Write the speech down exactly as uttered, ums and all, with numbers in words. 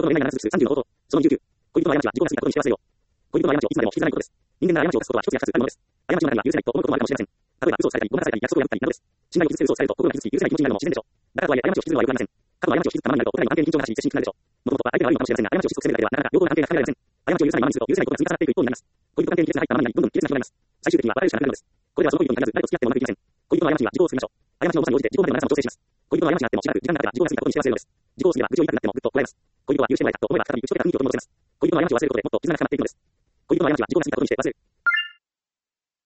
の恋愛がならずさんじゅうの冒頭。そのにじゅうきゅう。恋人の過ちは自己が過ぎたことに幸せよ。恋人の過ちをいつまでも引きずらないことです。人間が過ちを犯すことは一つや二つあるものです。過ちの中には許せないと思うこともあるかもしれません。例えば嘘をされたり、ごまかされたり、約束を破ったりなどです。信頼を傷つける嘘をされると心が傷つき、許せない気持ちになるのも自然でしょう。だからとはいえ、過ちを引きずるのは良くありません。過去の過ちを引きずったままになると、お互いの関係に緊張が走り、接しにくくなるでしょう。もともとは相手が悪いのかもしれませんが、過ちをしつこく責めるだけでは、なかなか良好な関係が深められません。過ちを許さないままにすると、許せないことが積み重なっていく一方になります。恋人関係に亀裂が入ったままになり、どんどん亀裂が広がります。最終的には別れるしかなくなるのです。これではその恋人に限らず、誰と付き合ってもうまくいきません。恋人の過ちには自己を責めましょう。過ちの重さに応じて自己までの長さも調整します。恋人の過ちがあってもしばらく時間が経てば自己が過ぎたことに幸せるのです。自己を過ぎれば愚痴を言いたくなってもぐっとこらえます。恋人は許してもらえたと思えば再び打ち解けた雰囲気を取り戻せます。恋人の過ちを忘れることでもっと絆が深まっていくのです。恋人の過ちは自己が過ぎたことにして忘れる。